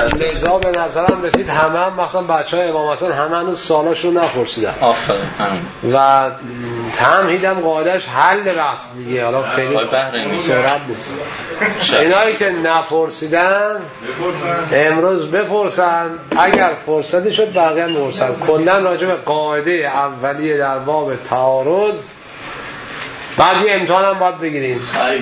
لذا به نظرم رسید همه مثلا بچهای امام حسن همه هنوز سالاشون نپرسیدن. و تمهیدم قاعدش حل بحث دیگه، حالا خیلی سرعت نیست. اینایی که نپرسیدن امروز بپرسن، اگر فرصتی شد بقیه هم بپرسن. کلا راجع به قاعده اولیه در باب تعارض بعد یه امتحان هم باید بگیریم.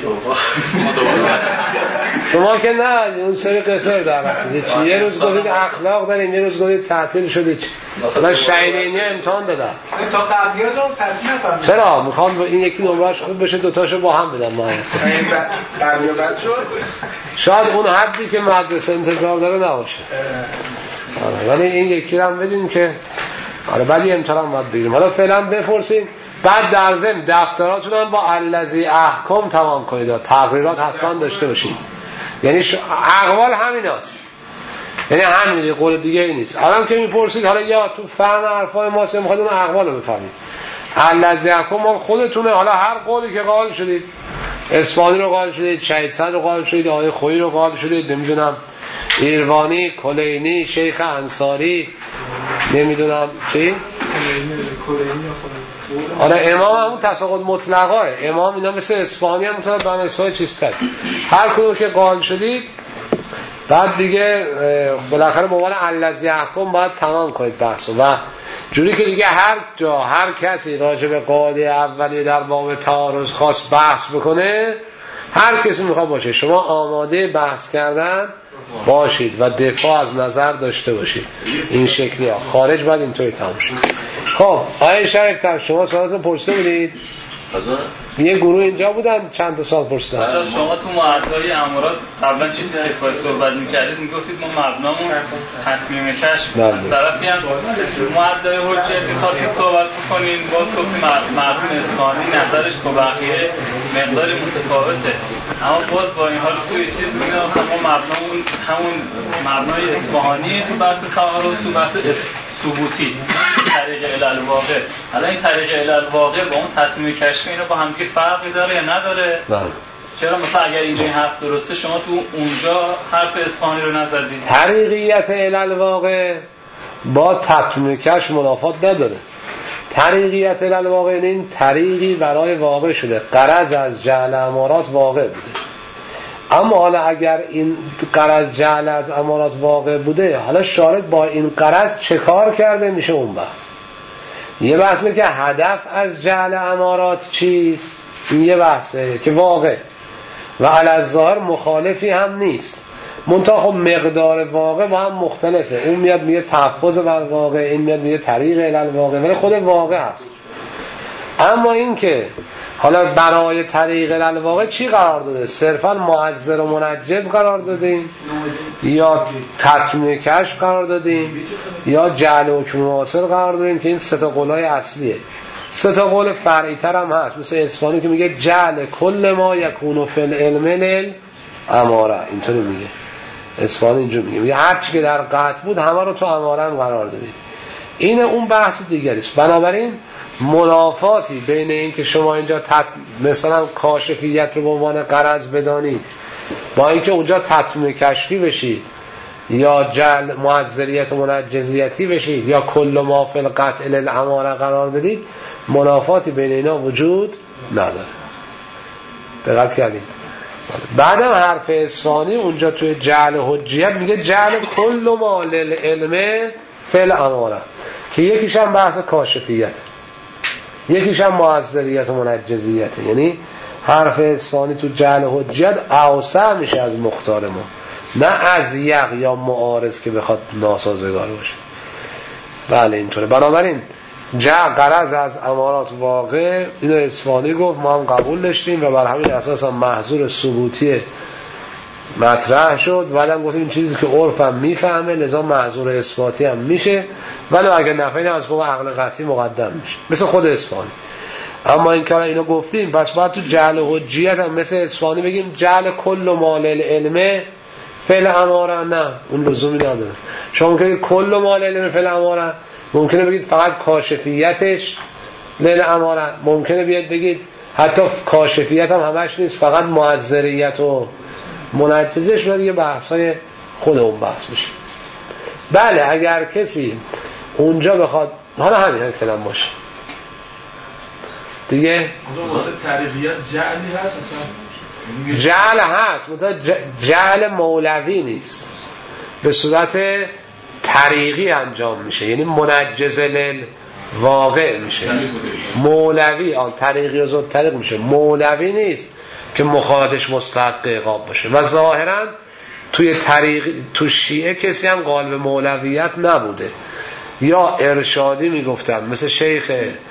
شما که نه اون سری قصر در رفتید، یه روز گفتید اخلاق داریم، یه روز گفتید تعطیل شدید. من شهیدینی امتحان دادم تا قبلیاتون تصمیم نفهمیدم. چرا میخوام این یکی نمرهش خوب بشه دوتاشو با هم بدم مدرسه. قبلیات شد شاید اون حدی که مدرسه انتظار داره نباشه. ولی این یکی رو هم بدین که آره بعد یه امتحان باید بگیریم. حالا فعلا بپرسیم، بعد در ضمن دفتراتون هم با الذی احکم تمام کنید. تقریرات حتما داشته باشید. یعنی اقوال همیناست، یعنی همین قول دیگه ای نیست. الان که میپرسید حالا یا تو فهم حرفای ما سه میخواید اون اقوال رو بفهمید. الذی احکم مال خودتونه. حالا هر قولی که قائل شدید، اصفهانی رو قائل شدید، شهید صدر رو قائل شدید، آقای خویی رو قائل شدید، نمیدونم ایروانی، کلینی، شیخ انصاری، نمیدونم چی؟ آره امام همون تساقط مطلقاه. امام اینا مثل اصفهانی هم مطلق بنا اصفهانی چیستد. هر کدوم که قائل شدید بعد دیگه بالاخره به عنوان الذی احکم باید تمام کنید بحثو. و جوری که دیگه هر جا هر کسی راجع به قاعده اولیه در باب تعارض خاص بحث بکنه، هر کسی میخواد باشه، شما آماده بحث کردن باشید و دفاع از نظر داشته باشید. این شکلی ها خارج باید اینطوری تمام شد. خب آقای شریفتر شما سوالتون پرسیده بودید؟ یه گروه اینجا بودن چند تا سال پرسیدن. شما تو معدای امارات قبلا چیزی کفایت صحبت میکردید، میگفتید ما مبنامون تطمیم کشف، از طرفی هم معدای حجیتی خواستید صحبت بکنین، باز گفتید مرحوم اصفهانی نظرش با بقیه مقداری متفاوته، اما باز با این حال توی چیز میگن اصلا ما مبنامون همون مبنای اصفهانی تو بحث تعارض، تو بحث ثبوتی طریق علل واقع. حالا این طریق علل واقع با اون تطمیم کشفی اینو با هم دیگه فرقی داره یا نداره؟ بله. چرا مثلا اگر اینجا این حرف درسته شما تو اونجا حرف اصفهانی رو نزدید؟ طریقیت علل واقع با تطمیم کشف منافات نداره. طریقیت علل واقع این طریقی برای واقع شده، غرض از جعل امارات واقع بوده. اما حالا اگر این غرض جعل از امارات واقع بوده، حالا شارد با این غرض چه کار کرده میشه اون بحث. یه بحث که هدف از جعل امارات چیست، این یه بحثه که واقع و علی الظاهر مخالفی هم نیست، منتها خب مقدار واقع با هم مختلفه. اون میاد میگه تحفظ بر واقع، این میاد میگه طریق علل واقع، ولی خود واقع هست. اما این که حالا برای طریق علل واقع چی قرار داده؟ صرفا معذر و منجز قرار دادیم، یا تطمیم کشف قرار دادیم، یا جعل حکم معاصر قرار دادیم، که این سه تا قولای اصلیه. سه تا قول فرعی تر هم هست، مثل اصفهانی که میگه جعل کل ما یکون فی العلم الاماره، اینطوری میگه. اصفهانی اینجوری میگه هر چی که در قطع بود همه رو تو اماره هم قرار دادیم. این اون بحث دیگری است. بنابراین منافاتی بین این که شما اینجا مثلا کاشفیت رو به عنوان غرض بدانید با اینکه اونجا تطمیم کشفی بشید، یا جعل معذریت و منجزیتی بشید، یا کل ما فی القطع الاماره قرار بدید، منافاتی بین اینا وجود نداره. دقت کردید؟ بعدم حرف اصفهانی اونجا توی جعل حجیت میگه جعل کل ما للعلم فی الاماره، که یکیش هم بحث کاشفیت، یکیش هم معذریت و منجزیت. یعنی حرف اصفهانی تو جعل حجیت اوسع میشه از مختار ما، نه از یق یا معارض که بخواد ناسازگار باشه. بله اینطوره. بنابراین جعل غرض از امارات واقع، اینو اصفهانی گفت، ما هم قبول داشتیم و بر همین اساس هم محظور ثبوتی مطرح شد. بعدم گفتیم چیزی که عرفم میفهمه لذا محظور اثباتی هم میشه، ولی اگر نفعی از فوق عقل قطعی مقدم میشه، مثل خود اصفهانی. اما این کارا اینو گفتیم، پس باید تو جعل حجیت هم مثل اصفهانی بگیم جعل کل مال العلم فعل اماره. نه، اون لزومی نداره. شما ممکنه کل مال العلم فعل اماره، ممکنه بگید فقط کاشفیتش لیل اماره، ممکنه بیاد بگید حتی کاشفیت هم همش نیست، فقط معذریت و منجزش. و دیگه بحثای خود اون بحث میشه. بله اگر کسی اونجا بخواد حالا همین فعلا باشه دیگه. واسه طریقیت جعلی هست اصلا؟ جعل هست جعل مولوی نیست، به صورت طریقی انجام میشه، یعنی منجز واقع میشه. مولوی طریقی و زود طریق میشه، مولوی نیست که مخالفش مستحق عقاب باشه. و ظاهرا تو شیعه کسی هم قالب مولویت نبوده، یا ارشادی میگفتن مثل شیخ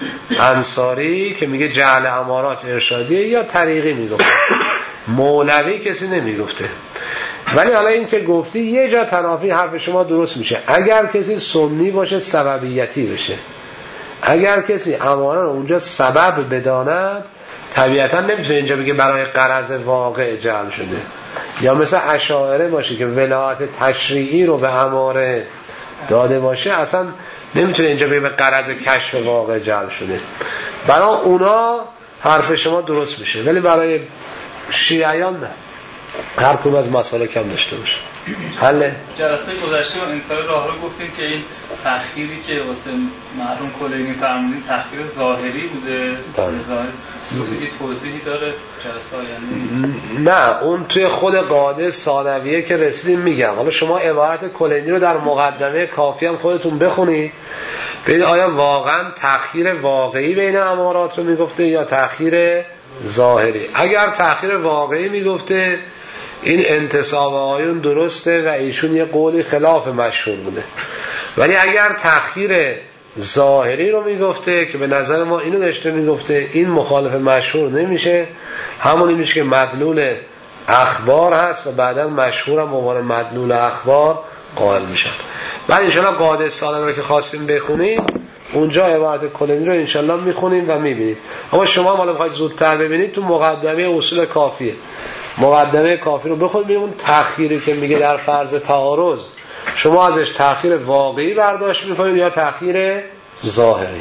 انصاری که میگه جعل امارات ارشادیه، یا طریقی میگفتن، مولوی کسی نمیگفته. ولی حالا این که گفتی یه جا تنافی حرف شما درست میشه. اگر کسی سنی باشه سببیتی بشه، اگر کسی امارات رو اونجا سبب بداند طبیعتا نمیتونه اینجا بگه برای غرض واقع جعل شده. یا مثل اشاعره باشه که ولایت تشریعی رو به اماره داده باشه، اصلا نمیتونه اینجا بگه به غرض کشف واقع جعل شده. برای اونا حرف شما درست میشه، ولی برای شیعیان نه، هر کدوم از مسائل کم داشته باشه. حله جلسه گذشته و انتهای راه رو گفتیم که این تأخیری که واسه مرحوم کلینی فرمودین تأخیر ظاهری بوده. ظاهری توضیحی داره جلسه آینده؟ نه اون توی خود قاعده ثانویه که رسیدیم میگم. حالا شما عبارت کلینی رو در مقدمه کافی هم خودتون بخونید ببینید آیا واقعا تأخیر واقعی بین امارات رو میگفته یا تأخیر ظاهری. اگر تأخیر واقعی میگفته این انتصاب آیون درسته و ایشون یه قولی خلاف مشهور بوده. ولی اگر تأخیر ظاهری رو میگفته که به نظر ما اینو داشته میگفته، این مخالف مشهور نمیشه، همونی میشه که مدلول اخبار هست و بعدا مشهور هم به عنوان مدلول اخبار قائل میشن. بعد انشاءالله قاعده سالم رو که خواستیم بخونیم اونجا عبارت کلینی رو انشاءالله میخونیم و میبینید. اما شما مالا بخواید زودتر ببینید تو مقدمه اصول کافیه، مقدمه کافی رو بخونید ببینید اون تأخیری که میگه در فرض تعارض شما ازش تأخیر واقعی برداشت میکنید یا تأخیر ظاهری.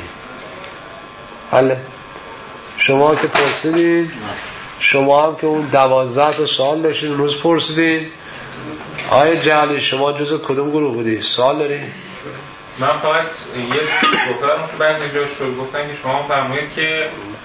حله شما که پرسیدید، شما هم که اون 12 سال داشتید روز پرسیدید. آیا جعلی شما جز کدوم گروه بودی؟ سوال داری؟ من فقط یه گفتم که بعضی جاش رو گفتن که شما فرمودید که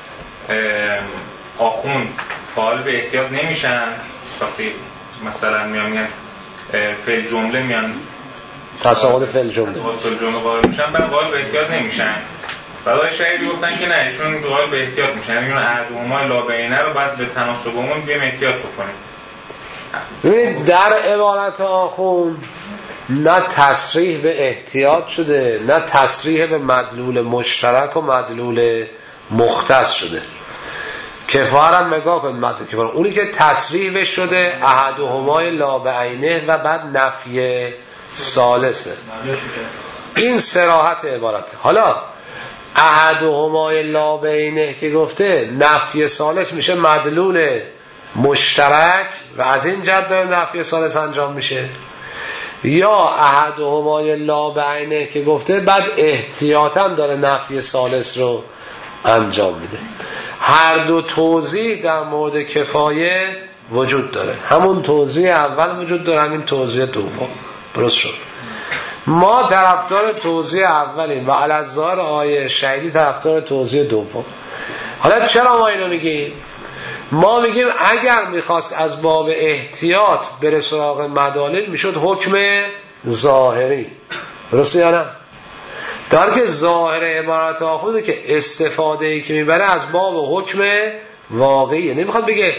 آخوند قائل به احتیاط نمیشن وقتی مثلا میان فعل جمله میان تصاعد فعل جمله قائل میشن، بعد قائل به احتیاط نمیشن. بعد شاید گفتن که نه چون قائل به احتیاط میشن، یعنی اون احدهما لابینه رو بعد به تناسبمون بیم احتیاط بکنیم. ببینید در عبارت آخوند نه تصریح به احتیاط شده نه تصریح به مدلول مشترک و مدلول مختص شده. کفارم نگاه کنید مدلول کفار، اونی که تصریح به شده احدهما لا بعینه و بعد نفی ثالثه. این صراحت عبارته. حالا احدهما لا بعینه که گفته نفی ثالث میشه مدلول مشترک و از این جهت داره نفی ثالث انجام میشه، یا احدهما لا بعینه که گفته بعد احتیاطاً داره نفی ثالث رو انجام میده. هر دو توضیح در مورد کفایه وجود داره، همون توضیح اول وجود داره، همین توضیح دوم. درست شد. ما طرفدار توضیح اولیم و علی‌الظاهر آیه شهیدی طرفدار توضیح دوم. حالا چرا ما اینو میگیم؟ ما میگیم اگر میخواست از باب احتیاط بره سراغ مدالل میشد حکم ظاهری. درسته یا نه؟ در که ظاهر عبارت آخونده که استفاده ای که میبره از باب حکم واقعیه. نمیخواد بگه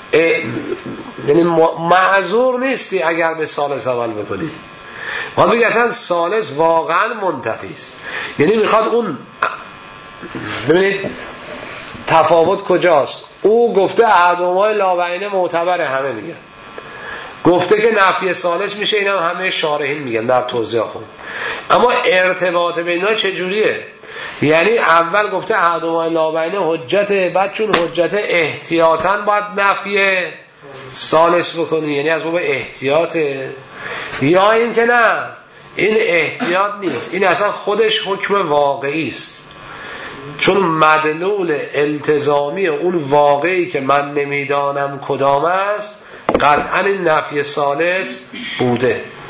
یعنی معذور نیستی اگر به ثالث اول بکنی، میخواد بگه اصلا ثالث واقعا منتفی است. یعنی میخواد اون ببینید تفاوت کجاست. او گفته احدهما لا بعینه معتبره، همه میگن. گفته که نفی ثالث میشه، اینم همه شارحین میگن در توضیح خود. اما ارتباط بینها چجوریه؟ یعنی اول گفته احدهما لا بعینه حجته، بعد چون حجت احتیاطاً باید نفی ثالث بکنی، یعنی از باب احتیاطه. یا این که نه این احتیاط نیست، این اصلا خودش حکم واقعی است، چون مدلول التزامی اون واقعی که من نمیدانم کدام است قطعا این نفی ثالث بوده.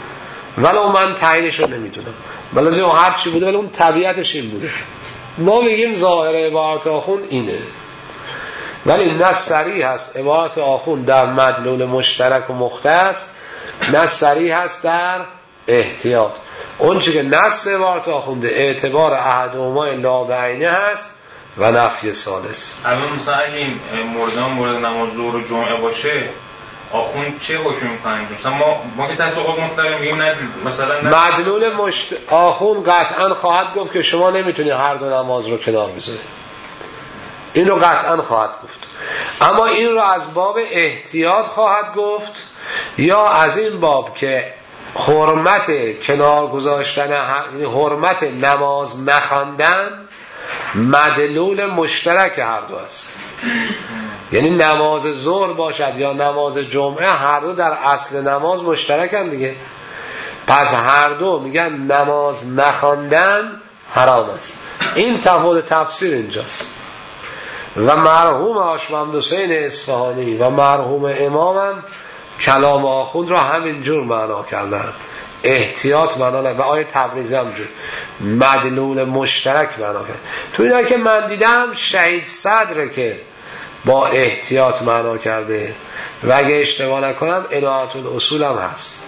ولو من تعیینش رو نمیدونم، ولی هر چی بوده ولی اون طبیعتش این بوده. ما میگیم ظاهر عبارت آخوند اینه، ولی نه صریح هست عبارت آخوند در مدلول مشترک و مختص، نه صریح هست در احتیاط. اون چی که نص عبارت آخونده اعتبار احدهما لا بعینه هست و نفی ثالث. الان مثلا اگه این مورد نماز ظهر و جمعه باشه آخوند چه حکمی میکنن؟ مثلا ما که تساقط مختلف میگیم نه مثلا مدلول آخوند قطعا خواهد گفت که شما نمیتونی هر دو نماز رو کنار بذاری، این رو قطعا خواهد گفت. اما این رو از باب احتیاط خواهد گفت یا از این باب که حرمت کنار گذاشتن، حرمت نماز نخواندن مدلول مشترک هر دو است. یعنی نماز ظهر باشد یا نماز جمعه هر دو در اصل نماز مشترکن دیگه، پس هر دو میگن نماز نخواندن حرام است. این تفاوت تفسیر اینجاست. و مرحوم هاشم حسین اصفهانی و مرحوم امامم کلام آخوند را همینجور معنا کردن، احتیاط معنا نه، و آیه تبریزی همجور مدلول مشترک معنا کرد. تو اینا که من دیدم شهید صدره که با احتیاط معنا کرده و اگه اشتباه نکنم عنایت الاصول هم هست.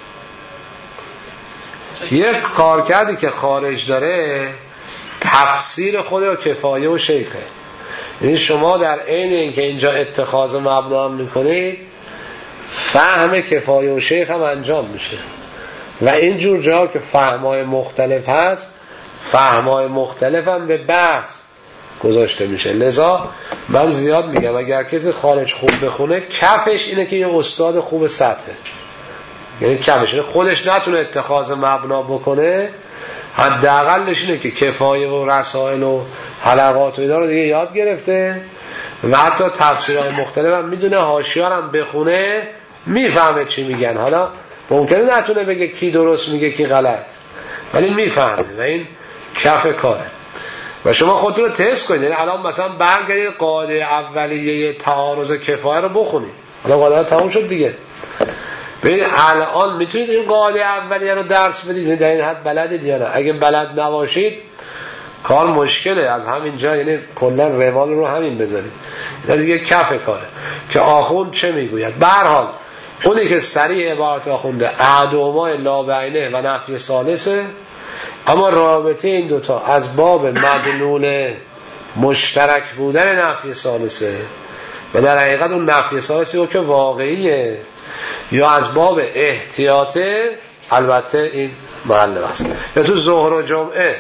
یک کار کردی که خارج داره تفسیر خود و کفایه و شیخه. یعنی شما در عین اینکه اینجا اتخاذ مبنا میکنید فهم کفایه و شیخ هم انجام میشه و اینجور جا که فهمای مختلف هست فهمای مختلف هم به بحث گذاشته میشه. لذا من زیاد میگم اگر کسی خارج خوب بخونه کفش اینه که یه استاد خوب سطحه، یعنی کفش اینه خودش نتونه اتخاذ مبنا بکنه، حداقلش اینه که کفایه و رسائل و حلقات و اینا رو دیگه یاد گرفته و حتی تفسیرهای مختلف هم میدونه، حاشیه هم بخونه میفهمه چی میگن. حالا ممکنه نتونه بگه کی درست میگه کی غلط، ولی میفهمه و این کف کاره. و شما خودتون رو تست کنید. یعنی الان مثلا برگردید قاعده اولیه تعارض کفایه رو بخونید، حالا قاعده تموم شد دیگه، ببینید الان میتونید این قاعده اولیه رو درس بدید، در این حد بلدید یا نه. اگه بلد نباشید کار مشکله. از همین جا یعنی کلا روال رو همین بذارید، این دیگه کف کاره که آخوند چه میگوید. به هر حال اونی که سریع عبارت آخونده احدهما لا بعینه و نفی ثالثه، اما رابطه این دوتا از باب مدلول مشترک بودن نفی ثالثه و در حقیقت اون نفی ثالثی که واقعیه یا از باب احتیاطه، البته این محل است. یا تو ظهر و جمعه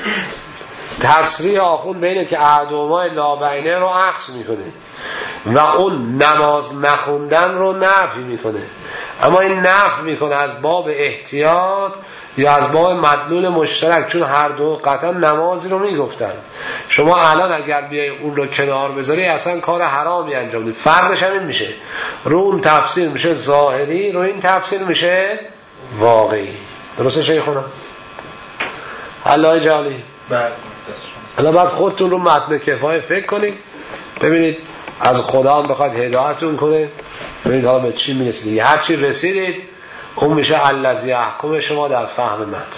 تصریح آخوند بینه که احدهما لا بعینه رو عکس میکنه و اون نماز نخوندن رو نفی میکنه، اما این نفی میکنه از باب احتیاط یا از باب مدلول مشترک، چون هر دو قطعا نمازی رو میگفتن. شما الان اگر بیای اون رو کنار بذاری اصلا کار حرامی انجام دید. فرقش همین میشه، رو اون تفسیر میشه ظاهری، رو این تفسیر میشه واقعی. درسته شیخونا؟ الله جالی. حالا بعد خودتون رو متن کفایه فکر کنید، ببینید از خدا هم بخواد هدایتون کنه، ببینید حالا به چی میرسید. هر چی رسیدید اون میشه الذی احکم شما در فهم متن.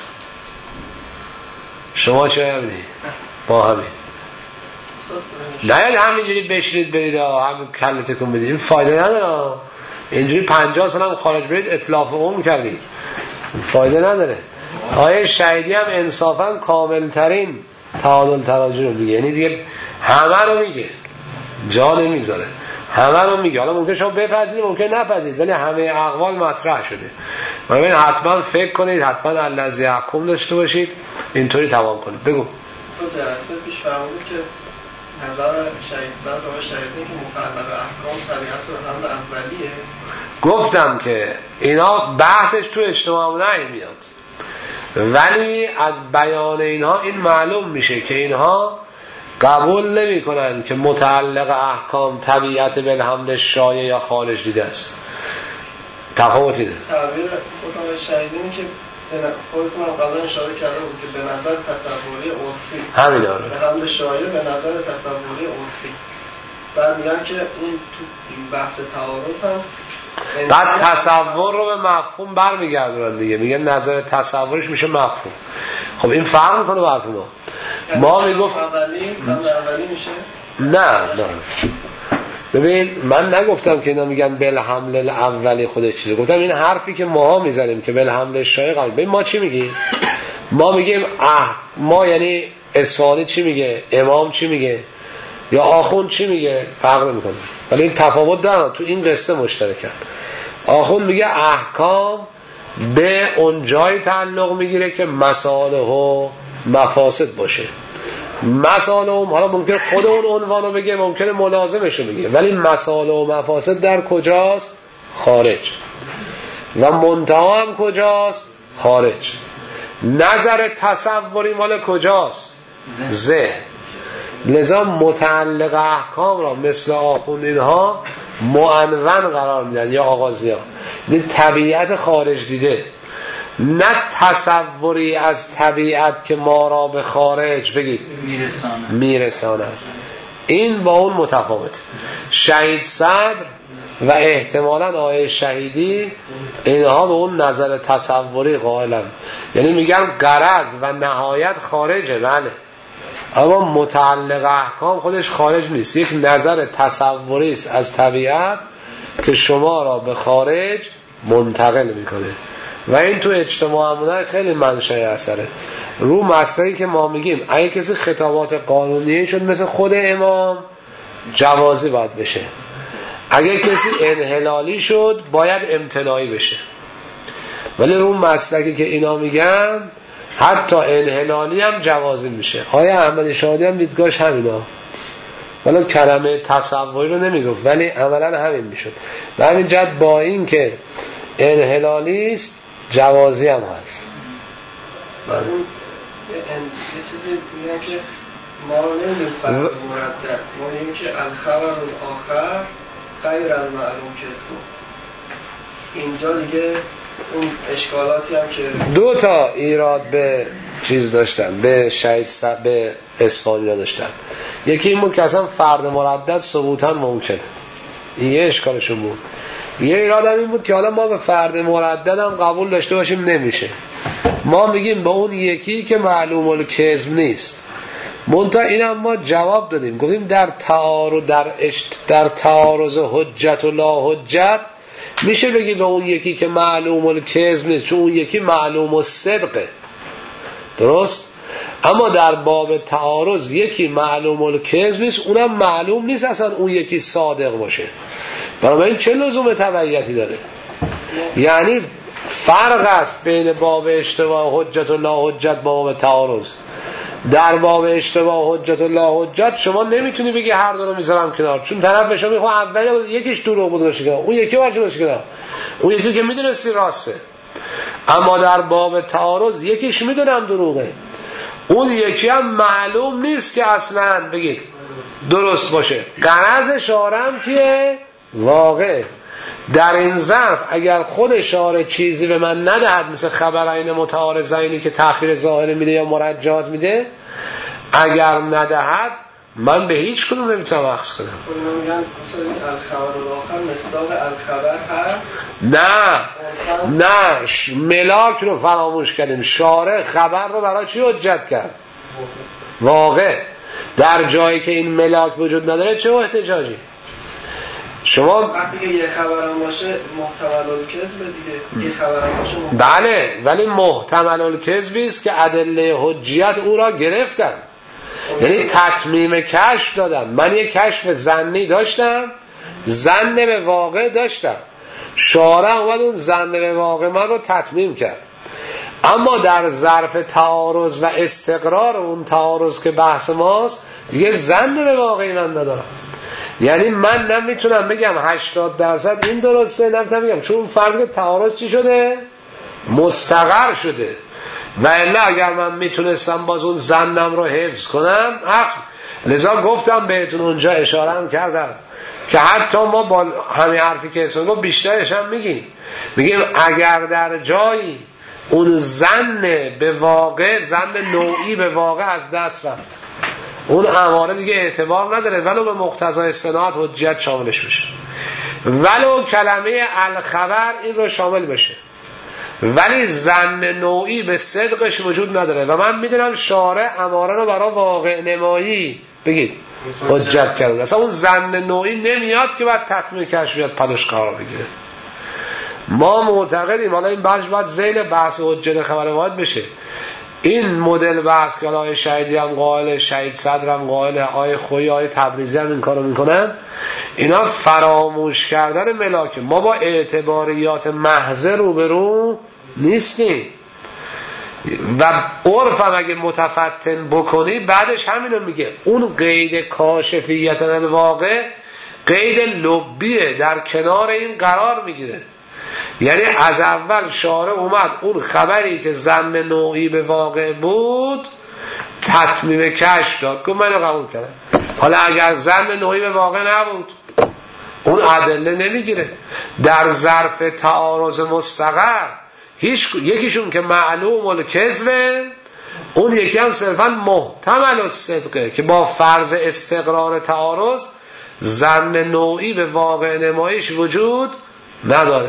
شما چه میدید با همین نه یعنی همینجوری بشینید برید همین کلتکون بدید، این فایده نداره. اینجوری 50 سال هم خارج برید اطلاف عمر کردید، فایده نداره. آیه شهیدی هم انصافا کامل ترین تعادل تراجع رو میگه، یعنی دیگه همه رو میگه، جا نمیذاره، همه رو میگه. حالا ممکن شما بپذیرید ممکن نپذیرید، ولی همه اقوال مطرح شده. و ببین حتما فکر کنید، حتما الذی احکم داشته باشید، اینطوری تمام کنید. بگو. جلسه پیش فرمودید که نظر شهید صدر و شهیدی که مقرر احکام شریعت و حمل اولیه. گفتم که اینا بحثش تو اجتماع نمیاد، ولی از بیان اینها این معلوم میشه که اینها قبول نمی کنند که متعلق احکام طبیعت بالحمل شایع یا خارج دیده است. تفاوتی ده. تعبیر خودم شهیدینی که خودتون هم قبلا اشاره کرده بود که به نظر تصوری عرفی، همین آره، به حمل شایع به نظر تصوری عرفی. بعد میگن که این تو بحث تعارض هم بعد تصور رو به مفهوم برمیگردونن دیگه، میگه نظر تصورش میشه مفهوم. خب این فرق میکنه با حرف ما میگفت اولی میشه. نه ببین من نگفتم که اینا میگن بالحمل الاولی خودش چیزه، گفتم این حرفی که ماها میزنیم که بالحمل الشایع قبل. ببین ما چی میگیم؟ ما میگیم ما یعنی اصفهانی چی میگه، امام چی میگه، یا آخوند چی میگه، فرق نمیکنه، ولی این تفاوت داره تو این قصه مشترکن. آخوند میگه احکام به اون جای تعلق میگیره که مصالح و مفاسد باشه. مصالح حالا ممکن خود اون عنوانو بگه، ممکن ملازمشو بگه، ولی مصالح و مفاسد در کجاست؟ خارج. و منتها هم کجاست؟ خارج. نظر تصوری مال کجاست؟ ذهن. لذا متعلق احکام را مثل آخوند اینها معنون قرار میدن یا آغازیان، این طبیعت خارج دیده، نه تصوری از طبیعت که ما را به خارج بگید میرسانه. این با اون متفاوت. شهید صدر و احتمالاً آیه شهیدی اینها به اون نظر تصوری قائلن، یعنی میگن غرض و نهایت خارجه، بله، اما متعلق احکام خودش خارج نیست، یک نظر تصوری است از طبیعت که شما را به خارج منتقل میکنه. و این تو اجتماع خیلی منشأ اثره. رو مسئله‌ای که ما میگیم اگه کسی خطابات قانونی شد مثل خود امام جوازی باید بشه، اگه کسی انحلالی شد باید امتناعی بشه. ولی رو مسئله‌ای که اینا میگن حتی انحلالی هم جوازی میشه. آیه احمد شادی هم دیدگاهش همینا، ولی کلمه تصوری رو نمیگفت ولی عملا همین میشد. و همین جد با این که انحلالی است جوازی هم هست. بعد اون یه چیزی میگن که ما نمیدونیم فرق مردد، ما نمیدونیم که الخبر الاخر غیر المعلوم کذب. اینجا دیگه اون اشکالاتی هم که دو تا ایراد به چیز داشتن، به شهید به اصفهانی داشتن. یکی این بود که اصلا فرد مردد ثبوتاً ممکنه، این یه اشکالشون بود. یه ایراد هم این بود که حالا ما به فرد مردد هم قبول داشته باشیم نمیشه. ما میگیم به اون یکی که معلوم الکذب نیست. منتها اینم ما جواب دادیم، گفتیم در تعارض حجت و لا حجت میشه بگی به اون یکی که معلوم الکذب نیست، چون اون یکی معلوم الصدقه، درست؟ اما در باب تعارض یکی معلوم الکذب نیست، اونم معلوم نیست اصلا اون یکی صادق باشه. بنابراین چه لزوم تبعیتی داره؟ یعنی فرق است بین باب اشتباه حجت و لا حجت با باب تعارض. در باب اشتباه حجت و لا حجت شما نمیتونی بگی هر دو رو میذارم کنار، چون طرف به شما میخواد اول یکیش دروغ بود باشه کنار، اون یکی باشه باشه کنار، اون یکی که میدونستی راسته. اما در باب تعارض یکیش میدونم دروغه، اون یکی هم معلوم نیست که اصلا بگید درست باشه. غرض شارم که واقع در این ظرف اگر خود شارع چیزی به من ندهد، مثل خبرین متعارضینی که تأخیر ظاهر میده یا مرجحات میده، اگر ندهد من به هیچ کدوم نمیتونم اخذ کنم. میگن مثلا الخبر الاخر مصداق الخبر هست؟ نه ملاک رو فراموش کردیم. شارع خبر رو برای چی حجت کرد؟ واقع در جایی که این ملاک وجود نداره چه احتجاجی؟ شما وقتی که یه خبرم باشه محتمل الکذب دیگه، یه خبرم باشه بله، ولی محتمل الکذبی است که ادله حجیت او را گرفتن، یعنی تتمیم کشف دادن. من یه کشف ظنی داشتم، ظن به واقع داشتم، شارع اومد اون ظن به واقع من رو تتمیم کرد. اما در ظرف تعارض و استقرار اون تعارض که بحث ماست دیگه ظن به واقعی من ندارم. یعنی من نمیتونم بگم 80% این درسته، نمیتونم بگم، چون فرق تعارض چی شده؟ مستقر شده. و الا اگر من میتونستم باز اون ظنم رو حفظ کنم لذا گفتم بهتون اونجا اشاره هم کردم که حتی ما با همین حرفی که اسم گفت بیشترش هم میگیم اگر در جایی اون ظن به واقع، ظن نوعی به واقع از دست رفت، اون اماره دیگه اعتبار نداره، ولو به مقتضای استناد حجیت شاملش بشه. ولو کلمه الخبر این رو شامل بشه، ولی ظن نوعی به صدقش وجود نداره. و من میدونم شارع اماره رو برای واقع نمایی بگید حجت کرده، اصلا اون ظن نوعی نمیاد که بعد تکمیل کشفیت پلوش قرار بگیره. ما معتقدیم، حالا این بحث باید ذیل بحث حجت خبر واحد بشه، این مدل بحث که آقای شهیدی هم قائل، شهید صدر هم قائل، آقای خویی، آقای تبریزی هم این کارو میکنن، اینا فراموش کردن ملاک. ما با اعتباریات محض روبرو نیستیم و عرف هم اگه متفتن بکنی بعدش همینو میگه. اون قید کاشفیت الواقع قید لبیه، در کنار این قرار میگیره. یعنی از اول شارع اومد اون خبری که ظن نوعی به واقع بود تتمیم کشف داد، که منو قبول کردم. حالا اگر ظن نوعی به واقع نبود اون ادله نمیگیره. در ظرف تعارض مستقر یکیشون که معلوم الکذبه، اون یکی هم صرفا محتمل الصدقه که با فرض استقرار تعارض ظن نوعی به واقع نمایش وجود نداره.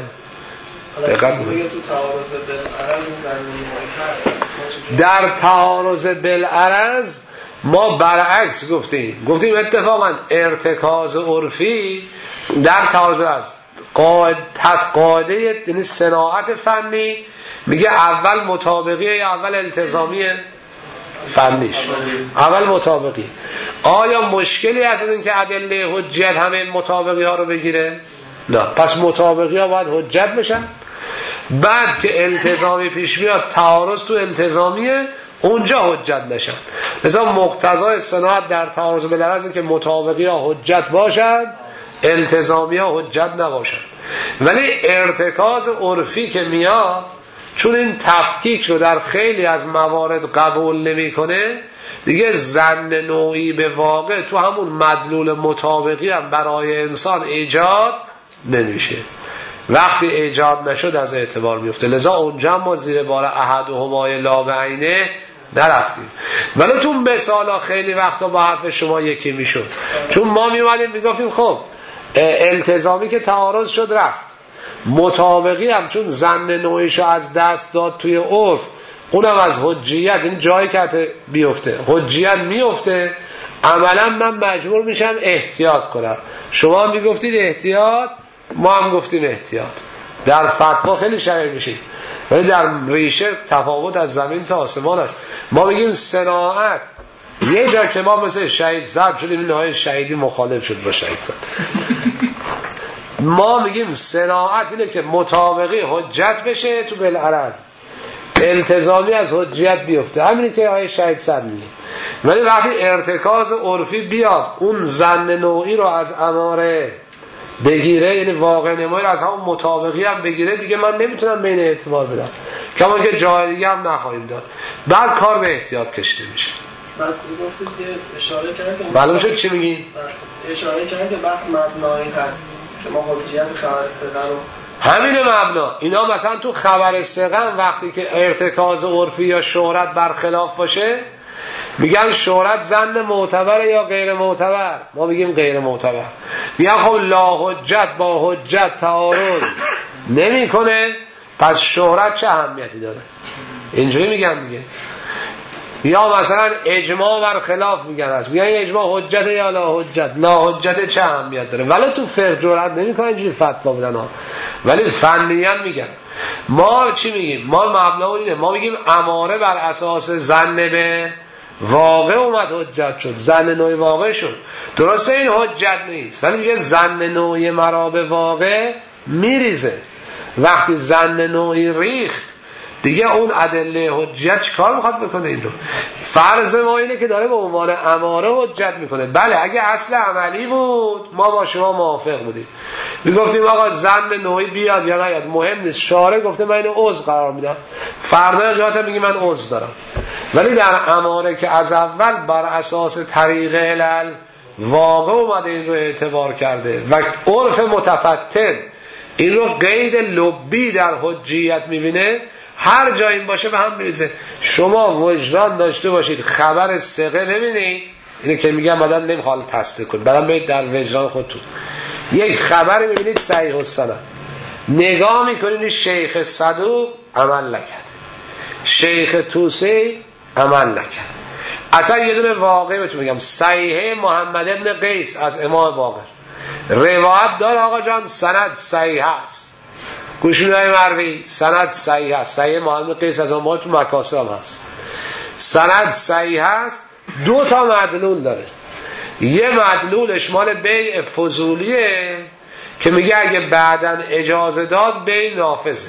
در تعارض بالعرض ما برعکس گفتیم اتفاقا ارتکاز عرفی در تعارض است قاعده، یعنی صناعت فنی میگه اول مطابقی یا اول التزامی فنیش، اول مطابقی. آیا مشکلی هست این که ادله حجت همه مطابقی ها رو بگیره؟ نه. پس مطابقی ها باید حجت بشن. بعد که التزامی پیش میاد تعارض تو التزامیه، اونجا حجت نشن. لذا مقتضای صناعت در تعارض بالعرض که مطابقی ها حجت باشن، التزامی ها حجت نباشن. ولی ارتکاز عرفی که میاد، چون این تفکیک رو در خیلی از موارد قبول نمیکنه، دیگه ظن نوعی به واقع تو همون مدلول مطابقی هم برای انسان ایجاد نمیشه. وقتی ایجاد نشد از اعتبار میفته. لذا اونجا ما زیر بار احدهما لا بعینه نرفتیم. ولی تو مثالا خیلی وقتا با حرف شما یکی میشد، چون ما میومدیم میگفتیم خب التزامی که تعارض شد رفت، مطابقی هم چون ظن نوعیشو از دست داد توی عرف، اونم از حجیت، این جایی که بیفته حجیت میفته، عملا من مجبور میشم احتیاط کنم. شما هم میگفتید احتیاط، ما هم گفتیم احتیاط. در فتوا خیلی شبیه میشید، ولی در ریشه تفاوت از زمین تا آسمان است. ما میگیم صناعت، یه جا که ما مثل شهید صدر شدیم، این نهای شهیدی مخالف شد با شهید صدر. ما میگیم صناعت اینه که مطابقی حجت بشه تو بالعرض، التزامی از حجیت بیفته، همینی که آیه شهید صدر میگه. ولی وقتی ارتکاز عرفی بیاد اون ظن نوعی رو از اماره بگیره، یعنی واقع نمایی رو از همون مطابقی هم بگیره، دیگه من نمیتونم بین اعتبار بدم، کما که جای دیگه هم نخواهیم داد. بعد کار به احتیاط کشته میشه. بعد گفتید که اشاره کردید که معلوم شد چی میگی؟ اشاره کردید که بحث مبنایی هست که ما حجیت خبر ثقه رو همین مبنا. اینا مثلا تو خبر ثقه وقتی که ارتکاز عرفی یا شهرت برخلاف باشه، میگن شهرت ظن معتبر یا غیر معتبر، ما میگیم غیر معتبر. میگن خب لا حجت با حجت تعارض نمیکنه، پس شهرت چه اهمیتی داره؟ اینجوری میگن دیگه. یا مثلا اجماع برخلاف میگن است، میگن اجماع حجت یا لا حجت، لا حجت چه اهمیت داره؟ ولی تو فقه جرأت نمیکنن اینجوری فتوا بدن ها، ولی فنیاً میگن. ما چی میگیم؟ ما مبنا اینه، ما میگیم اماره بر اساس ظن به واقع اومد حجت شد، ظن نوعی واقع شد. درسته این حجت نیست، ولی دیگه ظن نوعی مرا به واقع میریزه. وقتی ظن نوعی ریخت دیگه اون ادله حجت چیکار میخواد بکنه؟ این رو فرض ما اینه که داره به عنوان اماره حجت میکنه. بله اگه اصل عملی بود ما با شما موافق بودیم، میگفتیم آقا ظن نوعی بیاد یا نیاد مهم نیست، شارع گفته من اینو عذر قرار میدم، فردا جهات میگی من عذر دارم. ولی در اماره که از اول بر اساس طریق علل واقع اومده این رو اعتبار کرده و عرف متفتن این رو قید لبی در حجیت میبینه، هر جا این باشه به هم میریزه. شما وجدان داشته باشید، خبر ثقه ببینید، اینه که میگم بعدن نمیخواد تصدیق کنید، بعدن برید در وجدان خودتون یک خبر میبینید صحیح السند، نگاه میکنید شیخ صدوق عمل نکرد، شیخ توسی عمل نکرد. اصلا یه دونه واقعی بهتون میگم، صحیح محمد ابن قیس از امام باقر روایت داره آقا جان، سند صحیح هست، گوش میدهی مروی، سند صحیح هست، صحیح محمد ابن قیس از امام تو مکاسب هم هست، سند صحیح هست. 2 تا مدلول داره، یه مدلولش مال بیع فضولیه که میگه اگه بعدن اجازه داد بیع نافذه،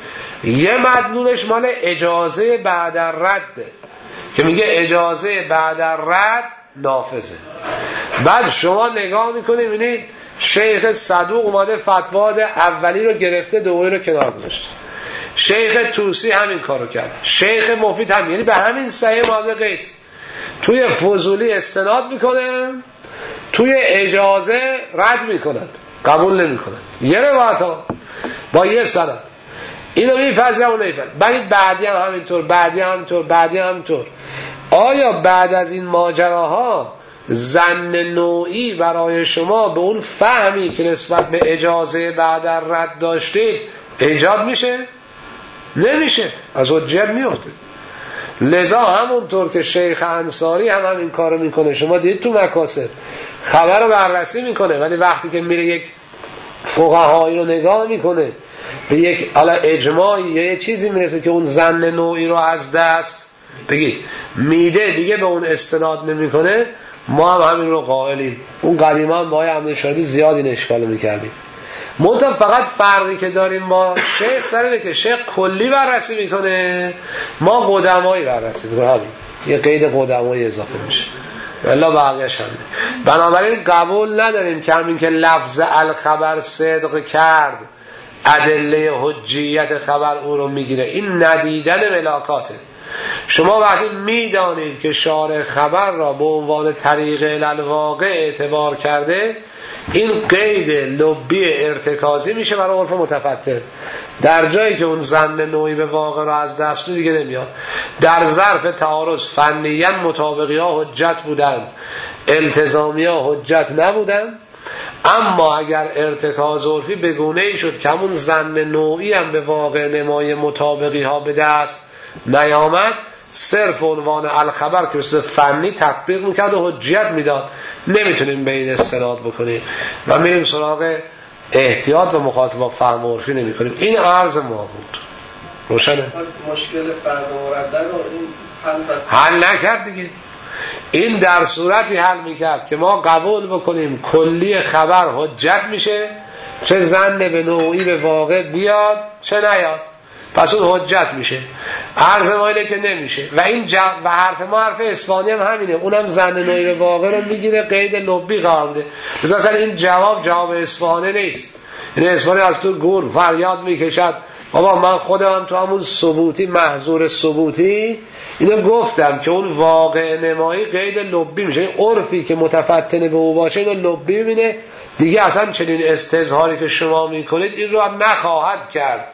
یه مدلولش مال اجازه بعد رده که میگه اجازه بعد رد نافذه. بعد شما نگاه میکنید میبینید شیخ صدوق اومده فتوا اولی رو گرفته، دومی رو کنار گذاشته، شیخ توسی همین کارو کرد، شیخ مفید هم، یعنی به همین صحیح محمد قیس توی فضولی استناد میکنه، توی اجازه رد میکنند، قبول نمیکنند. یه روایت ها با یه سند اینو میپذیرم اون نمیپذیرم، بعدی هم همینطور، بعدی هم همینطور. آیا بعد از این ماجراها ظن نوعی برای شما به اون فهمی که نسبت به اجازه بعد رد داشتید ایجاد میشه؟ نمیشه، از حجت میفته. لذا همونطور که شیخ انصاری هم این کارو میکنه، شما دید تو مکاسب خبر رو بررسی میکنه، ولی وقتی که میره یک فقهایی رو نگاه میکنه به یک اجماعی یه چیزی میرسه که اون ظن نوعی رو از دست بگید میده، دیگه به اون استناد نمیکنه. ما هم همین رو قائلیم. اون قدیما هم با امیر شادی زیاد این اشکال میکردیم. منتها فقط فرقی که داریم با شیخ سره که شیخ کلی بررسی میکنه، ما قدمایی بررسی میکنه، همین یه قید قدمایی اضافه میشه، الا بقیه‌اش همینه. بنابراین قبول نداریم که همین که لفظ الخبر صدق کرد ادله حجیت خبر او رو میگیره. این ندیدن ملاکاته. شما وقتی میدانید که شارع خبر را به عنوان طریق الواقع اعتبار کرده، این قید لبی ارتکازی میشه برای عرف متفتر. در جایی که اون ظن نوعی به واقع را از دست دیگه نمیاد. در ظرف تعارض فنیاً مطابقی ها حجت بودن، التزامی ها حجت نبودن، اما اگر ارتکاز عرفی به گونه‌ای شد که همون ظن نوعی هم به واقع نمای مطابقی ها به دست نیامد، صرف عنوان الخبر که بسید فنی تطبیق میکرد و حجیت میداد، نمیتونیم به این استناد بکنیم و میریم سراغ احتیاط و مخاطب با فهم عرفی نمی کنیم. این عرض ما بود. روشنه؟ مشکل فرد مردد رو این حل نکرد دیگه. این در صورتی حل میکرد که ما قبول بکنیم کلی خبر حجت میشه، چه ظن به نوعی به واقع بیاد چه نیاد، پس اون حجت میشه. عرض ما اینه که نمیشه و این و حرف ما حرف اصفهانی هم همینه، اونم ظن نوعی به واقع رو میگیره، قید لبی قرار میده. مثلا این جواب اصفهانی نیست. این اصفهانی از تو گور فریاد میکشد بابا من خودم تو همون ثبوتی محظور ثبوتی اینو گفتم که اون واقع نمایی قید لبی میشه. این عرفی که متفتن به او باشه اینو لبی میبینه دیگه، اصلا چنین استظهاری که شما میکنید این رو هم نخواهد کرد.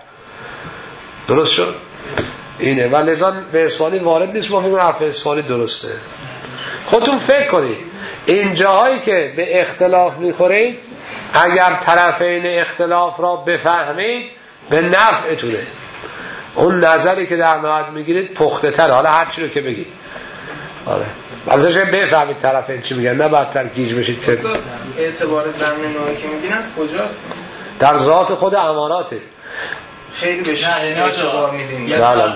درست شد؟ اینه و لذا به اصفهانی وارد نیست. ما فکر کنم حرف اصفهانی درسته. خودتون فکر کنید این جاهایی که به اختلاف میخورید اگر طرفین اختلاف را بفهمید به نفعتونه. اون نظری که در نهایت میگیرید پخته تر، حالا هر چی رو که بگید. آره البته بفهمید طرفین چی میگن، نه بدتر گیج بشید. که اعتبار ظن نوعی که میگین از کجاست؟ در ذات خود اماراته. خیلی بهش اعتبار میدین.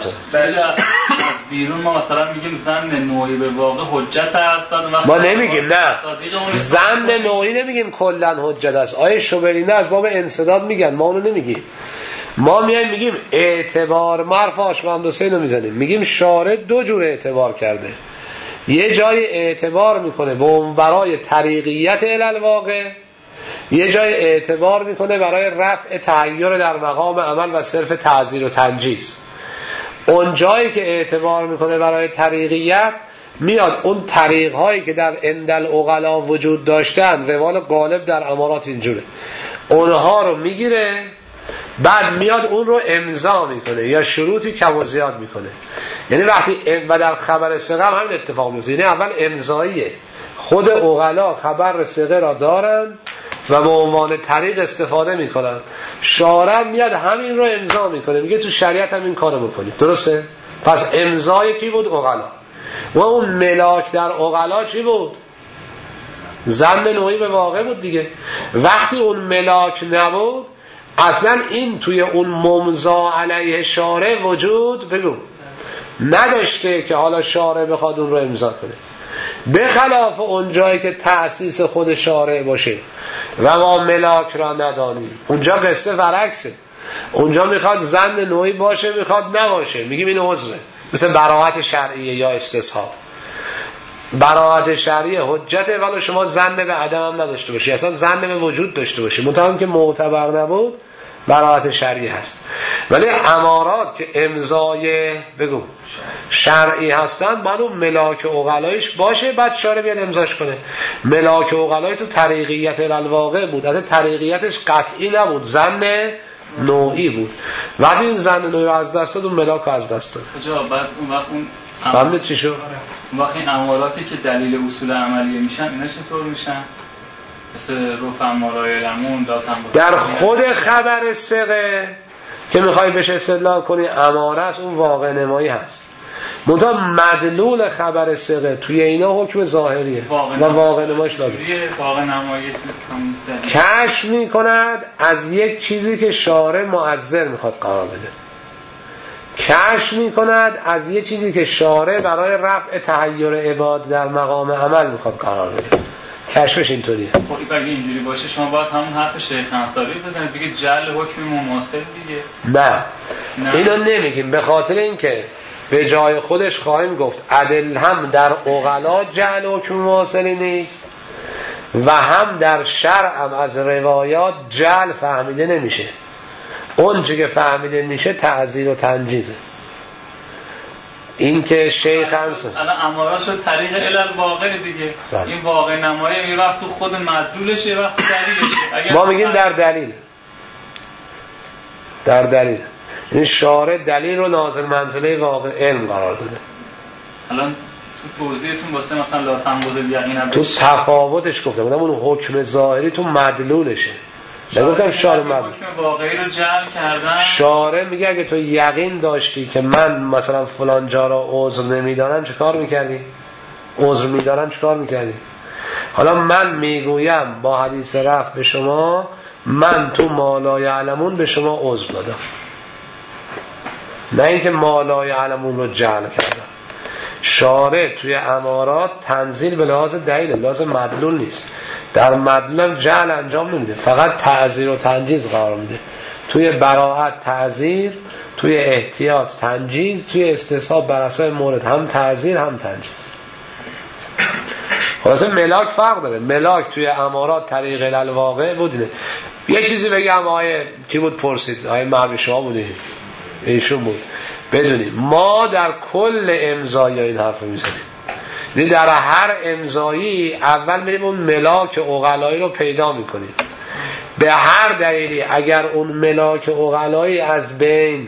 بیرون ما مثلا میگیم ظن نوعی به واقع حجت است، ما نمیگیم نه ظن نوعی نمیگیم کلا حجت است. آیه شبرینه از باب انسداد میگن، ما اونو نمیگیم. ما میگیم اعتبار مرف آشمند حسین رو میزنیم، میگیم شارع دو جور اعتبار کرده. یه جای اعتبار میکنه برای طریقیت الالواقع، یه جای اعتبار میکنه برای رفع تغییر در مقام عمل و صرف تعزیر و تنجیز. اون جایی که اعتبار میکنه برای طریقیت میاد اون طریق هایی که در اندل اغلا وجود داشتن، روال غالب در امارات اینجوره، اونها رو میگیره، بعد میاد اون رو امضا میکنه یا شروطی کم و زیاد میکنه. یعنی وقتی و در خبر ثقه هم همین اتفاق میفته. یعنی اول امضاییه، خود اغلا خبر ثقه را دارن، و به عنوان طریق استفاده میکنن. شارع میاد همین رو امضا میکنه، میگه تو شریعت هم این کارو بکنید. درسته؟ پس امضای کی بود؟ عقلا. و اون ملاک در عقلا چی بود؟ ظن نوعی به واقع بود دیگه. وقتی اون ملاک نبود اصلا این توی اون ممضا علیه شارع وجود نداشته که حالا شارع بخواد اون رو امضا کنه. به خلاف اون جایی که تأسیس خود شارع باشه و ما ملاک را ندانیم، اونجا قصه برعکسه. اونجا میخواد ظن نوعی باشه، میخواد نباشه، میگیم این عذره. مثل براءت شرعیه یا استصحاب. براءت شرعیه حجته ولی شما ظن به عدم هم نداشته باشی، اصلا ظن به وجود داشته باشی، مطمئن که معتبر نبود براءت شرعی هست. ولی امارات که امضای شرعی هستن باید اون ملاک عقلایش باشه، بعد شارع بیاد امضاش کنه. ملاک عقلای تو طریقیت الواقع بود، از طریقیتش قطعی نبود، ظن نوعی بود. وقتی این ظن نوعی رو از دست داد اون ملاک رو از دست داد. کجا بعد اون وقت اون فهمید چی شد؟ اون وقت این اماراتی که دلیل اصول عملیه میشن اینا چطور میشن؟ مثل رفع مارای لمون داتن در خود خبر ثقه که میخوای بهش استدلال کنی اماره است، اون واقع نمایی هست. منتها مدلول خبر ثقه توی اینا حکم ظاهریه و واقع نمایش لازم. واقع نمایی کشف میکند از یک چیزی که شارع معذر میخواد قرار بده، کشف میکند از یک چیزی که شارع برای رفع تحیر عباد در مقام عمل میخواد قرار بده. کشفش اینطوریه. خب اگه اینجوری باشه شما باید همون حرف شیخ انصاری بزنید بگید جعل حکم مماثل دیگه. نه اینو نمیگیم، به خاطر اینکه به جای خودش خواهیم گفت عدل هم در عقلا جعل حکم مماثلی نیست و هم در شرع هم از روایات جعل فهمیده نمیشه. اون چی که فهمیده میشه تعزیر و تنجیزه. این که شیخ انصاری الان اماره شد طریق علل واقع دیگه. این واقع نمایی یه وقت تو خود مدلولشه یه وقت دلیلشه. ما میگیم در دلیل این شارع دلیل رو نازل منزله واقع علم قرار داده. الان تو توضیحتون واسه مثلا لا تنبوذ الیقین تو تفاوتش گفتم اون حکم ظاهری تو مدلولشه. نگفتم شارع حکم واقعی رو جعل کردن. شارع میگه اگه تو یقین داشتی که من مثلا فلان جا را عذر نمیدانم چه کار میکردی؟ عذر میدارم چه کار میکردی؟ حالا من میگویم با حدیث رفع به شما من تو ما لا یعلمون به شما عذر دادم، نه اینکه ما لا یعلمون رو جعل کردم. شارع توی امارات تنزیل به لحاظ دلیل، لحاظ مدلول نیست. در مدلول جعل انجام نمیده، فقط تعزیر و تنجیز قرار میده. توی براءت تعزیر، توی احتیاط تنجیز، توی استصحاب بر اساس مورد هم تعزیر هم تنجیز. خلاصه ملاک فرق داره. ملاک توی امارات طریق الواقع بوده. یه چیزی بگم آیه کی بود پرسید، آیه مهبی شما بوده، ایشون بود. بدونیم ما در کل امضایی این حرف رو میزنیم. در هر امضایی اول میریم اون ملاک عقلایی رو پیدا میکنیم. به هر دلیلی اگر اون ملاک عقلایی از بین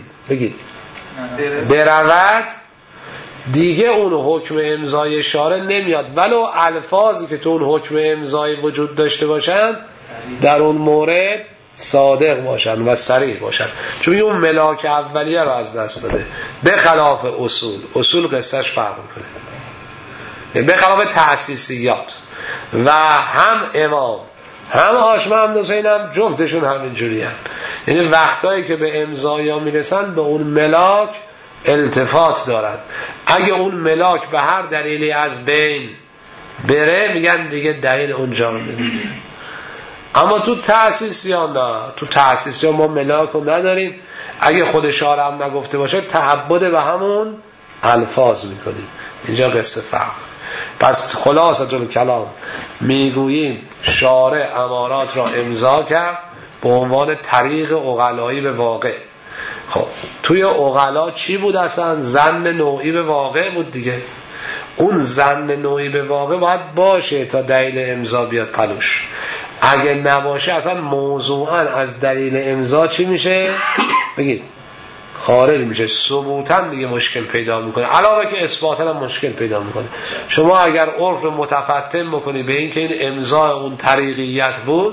برود دیگه اون حکم امضای شارع نمیاد، ولو الفاظی که تو اون حکم امضای وجود داشته باشن در اون مورد صادق باشن و صریح باشن، چون اون ملاک اولیه رو از دست داده. به خلاف اصول قصهش فرق میکنه، به خلاف تأسیسیات. و هم امام هم هاشم هم حسین هم جفتشون همینجوری هم. یعنی وقتایی که به امضایی ها میرسن به اون ملاک التفات دارن. اگه اون ملاک به هر دلیلی از بین بره میگن دیگه دلیل اونجا رو نمیگه. اما تو تأسیسیان نه، تو تأسیسیان ما ملاک رو نداریم. اگه خود شارع هم نگفته باشه تعبد به همون الفاظ میکنیم. اینجا قصه فرق. پس خلاصه کلام میگوییم شارع امارات را امضا کرد به عنوان طریق عقلایی به واقع. خب توی عقلا چی بود اصلا؟ ظن نوعی به واقع بود دیگه. اون ظن نوعی به واقع باید باشه تا دلیل امضا بیاد پلوش. اگه نباشه اصلا موضوعا از دلیل امضا چی میشه؟ بگید خارج میشه، ثبوتاً دیگه مشکل پیدا میکنه، علاوه که اثباتاً هم مشکل پیدا میکنه. شما اگر عرف رو متفتن بکنی به این که این امضا اون طریقیت بود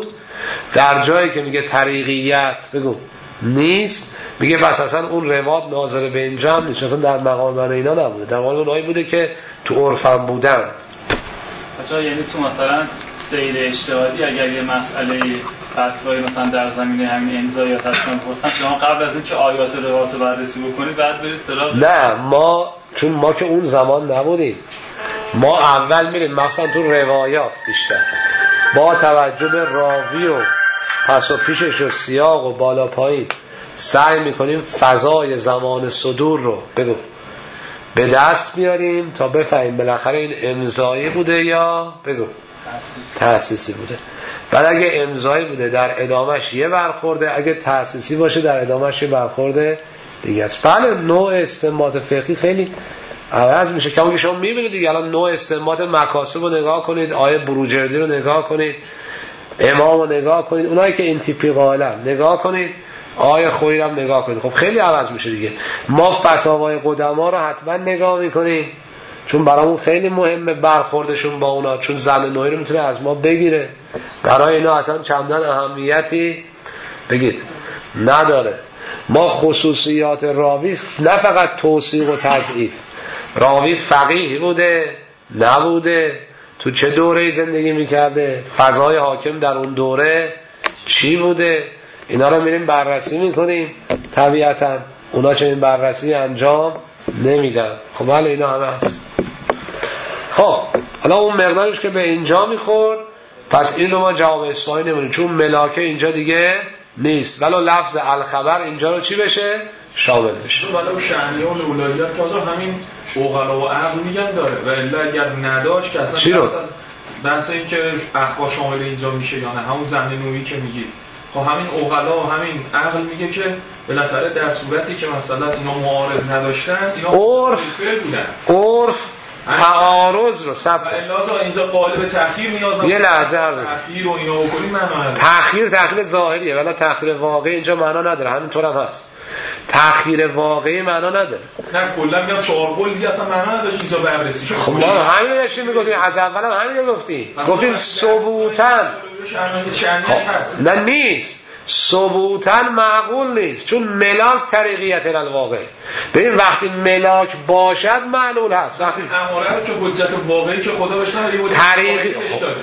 در جایی که میگه طریقیت بگو نیست، میگه بس اصلا اون رواد ناظر به اینجا هم نیست، اصلا در مقام من اینا نبوده، در مقام اونایی بوده که تو عرفم بودند. بچه‌ها یعنی تو مثلا سیر اجتهادی اگر یه مسئله فتوایی مثلا در زمینه همین امضا یا تصمیم پرسن، شما قبل از اینکه آیات روات رو بررسی بکنید بعد برید سراغ؟ نه، چون ما که اون زمان نبودیم، ما اول میریم مثلا تو روایات بیشتر با توجه به راوی و پس و پیشش و سیاق و بالا پایین سعی میکنیم فضای زمان صدور رو بگو به دست بیاریم تا بفهمیم بالاخره این امضایی بوده یا بگو تأسیسی بوده. بعد اگه امضایی بوده در ادامهش یه برخورده، اگه تأسیسی باشه در ادامهش یه برخورده دیگه است. بله نوع استنباط فقهی خیلی عوض میشه، کما که شما میبینید دیگه الان نوع استنباط مکاسب رو نگاه کنید، آیه بروجردی رو نگاه کنید، امام رو نگاه کنید، اونایی که این تیپی قائلن نگاه کنید، آیه خویی رو نگاه کنید، خب خیلی عوض میشه دیگه. ما فتاوای قدما رو حتما نگاه میکنیم چون برامون خیلی مهمه برخوردشون با اونا، چون زن نوعی رو میتونه از ما بگیره، برای اینا اصلا چندان اهمیتی بگید نداره. ما خصوصیات راوی نه فقط توثیق و تضعیف، راوی فقیه بوده نبوده، تو چه دوره زندگی میکرده، فضای حاکم در اون دوره چی بوده، اینا رو میریم بررسی میکنیم. طبیعتا اونا چنین بررسی انجام نمیدن. خب حالا اینا همه هست. خب حالا اون مقدارش که به اینجا میخورد، پس این رو ما جواب اسمایی نمونیم چون ملاکه اینجا دیگه نیست، ولو لفظ الخبر اینجا رو چی بشه؟ شامل بشه. ولو شأنیه و اولویت که همین عقلا و عقل میگن داره و الا اگر نداشت که اصلا چی رو؟ بحث این که اخبار شامل اینجا میشه یا نه، همون زن نوعی که میگی، خب همین عقلا و همین عقل میگه که بالاخره در صورتی که مثلا اینا معارض نداشتن، اینا عرف تعارض رو سب و الا اینجا قالب تأخیر نیاز یه لحظه عرض تأخیر و اینا بکنیم معنا نداره. تأخیر ظاهریه ولی تأخیر واقعی اینجا معنا نداره، همینطور هم هست. تأخیر واقعی معنا نداره. نه کلا میگم چهار قول دیگه اصلا معنا نداشت اینجا بررسی شد. خب ما همین رو داشتیم میگفتیم، از اول هم همین رو گفتیم ثبوتن. نه نیست، ثبوتن معقول نیست، چون ملاک طریقیت الواقع. ببین وقتی ملاک باشد معلول هست، وقتی اماره رو که حجت واقعی که خدا بهش نمیده طریقی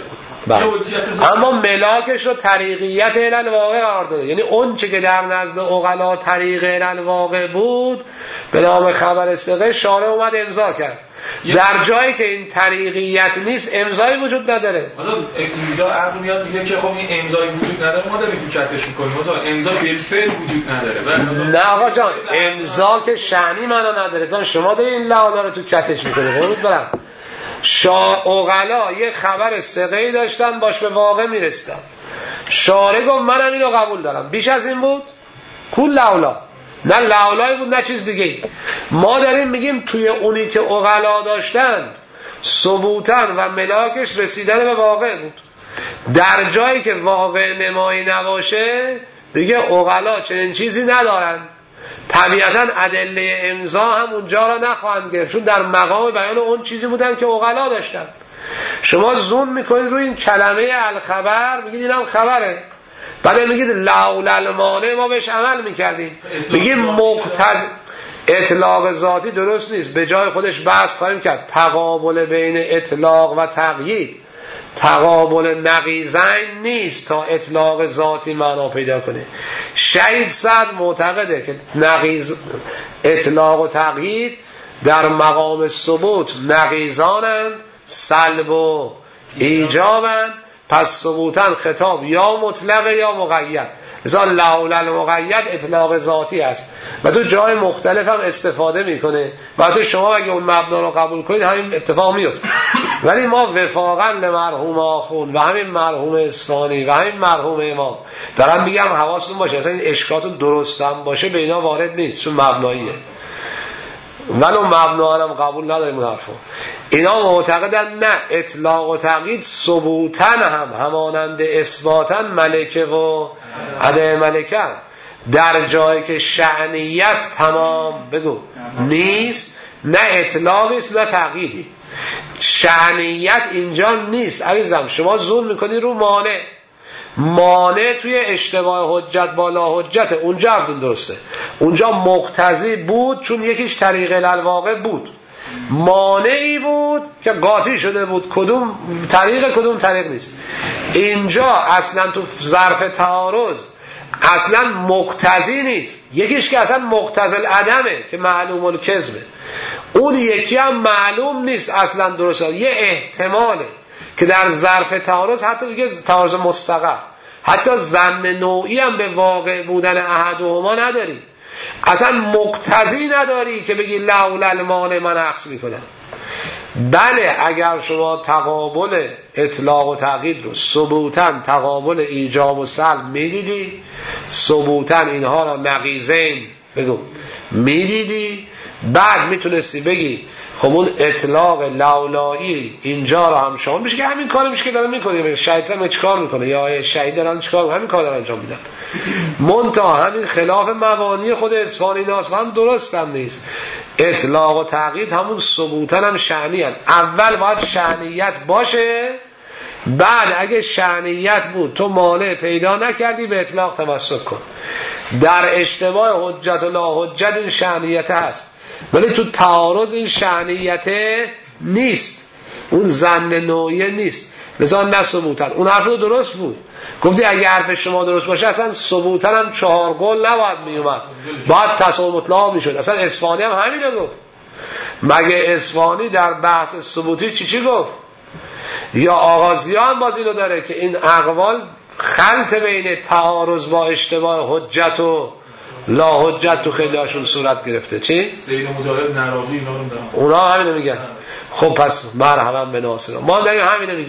اما ملاکش رو طریقیت الواقع قرار داده، یعنی اون چه که در نزد عقلا طریق الواقع بود به نام خبر ثقه شارع اومد امضا کرد، در جایی که این طریقیت نیست امضایی وجود نداره. حالا اینجا عقل میاد میگه که خب این امضایی وجود نداره، ما داریم کوچتش میکنیم، مثلا امضا بالفعل وجود نداره. نه آقا جان، امضا که شأنی معنا نداره، جان شما دارید این لعالا رو تو کتش میکنید. قربونت برم، عقلا یه خبر ثقه‌ای داشتن باش به واقع میرستن، شارع گفت منم اینو قبول دارم، بیش از این بود کل لعالا، نه لعالای بود نه چیز دیگه. ما داریم میگیم توی اونی که عقلا داشتند ثبوتن و ملاکش رسیدن به واقع بود، در جایی که واقع نمایی نباشه دیگه عقلا چنین چیزی ندارند، طبیعتا ادله امضا هم اونجا را نخواهند گرفت چون در مقام بیان اون چیزی بودن که عقلا داشتن. شما زوم میکنید روی این کلمه الخبر، میگید اینم خبره، بعد میگید لولا المانع ما بهش عمل میکردیم، میگید اطلاق ذاتی درست نیست، به جای خودش بحث خواهیم کرد تقابل بین اطلاق و تقیید، تقابل نقیضین نیست تا اطلاق ذاتی معنا پیدا کنه. شهید سعد معتقده که نقیض اطلاق و تقیید در مقام ثبوت نقیضانند، سلب و ایجابند، پس ثبوتن خطاب یا مطلق یا مقید، مثلا لولا المقید اطلاق ذاتی است و تو جای مختلف هم استفاده میکنه و تو شما اگه اون مبنا رو قبول کنید همین اتفاق میفته. ولی ما وفاقا لمرحوم آخوند و همین مرحوم اصفهانی و همین مرحوم امام دارم میگم حواستون باشه، اصلا این اشکاتون درست هم باشه به اینا وارد نیست چون مبناییه، ولو مبنا هم قبول نداریم اون حرفو. اینا معتقدن نه، اطلاق و تقیید ثبوتن هم همانند اثباتن ملکه و عدم ملکن، در جایی که شأنیت تمام بگو نیست، نه اطلاقی است نه تقییدی، شأنیت اینجا نیست عزیزم. شما زوم میکنی رو مانع، مانع توی اشتباه حجت با لا حجت، اونجا حرفتون درسته، اونجا مقتضی بود چون یکیش طریق الواقع بود، مانعی بود که قاطی شده بود، کدوم طریق نیست. اینجا اصلا تو ظرف تعارض اصلا مقتضی نیست، یکیش که اصلا مقتضی العدمه که معلوم الکذبه، اون یکی هم معلوم نیست اصلا درسته، یه احتماله که در ظرف تعارض حتی دیگه تعارض مستقر، حتی ظن نوعی هم به واقع بودن احدهما نداری، اصلا مقتضی نداری که بگی لولا المانع من عکس میکنم. بله اگر شما تقابل اطلاق و تقیید رو ثبوتاً تقابل ایجاب و سلب میدیدی، ثبوتاً اینها را نقیضین بگو میدیدی، بعد میتونستی بگی خب اون اطلاق لولایی اینجا را هم شامل میشه که همین کاری میشه که دارن میکنه، شهید هم چیکار میکنه یا شهید دارن چیکار، همین کار دارن انجام میدن، منتها همین خلاف مبانی خود اصفهانی ناس هم درست هم نیست. اطلاق و تقیید همون ثبوتاً هم شأنی هست، اول باید شأنیت باشه، بعد اگه شأنیت بود تو مانع پیدا نکردی به اطلاق تمسک کن. در اشتباه حجت و لا حجت این شأنیت هست، ولی تو تعارض این شأنیت نیست، اون ظن نوعی نیست، لذا نه ثبوتاً. اون حرف رو درست بود، گفتی اگه حرف شما درست باشه اصلا ثبوتاً هم 4 قول نباید میومد، باید تصاوب مطلق میشد. اصلا اصفهانی هم همینو گفت، مگه اصفهانی در بحث ثبوتی چی گفت؟ یا آغازیان هم باز اینو داره که این اقوال خلط بین تعارض با اشتباه حجت و لا حجت تو خیلی هاشون صورت گرفته. چی؟ سید مجاهد نراقی اینا رو دارن، اونا همینو میگن. خب پس مرحبا به ناصر، ما داریم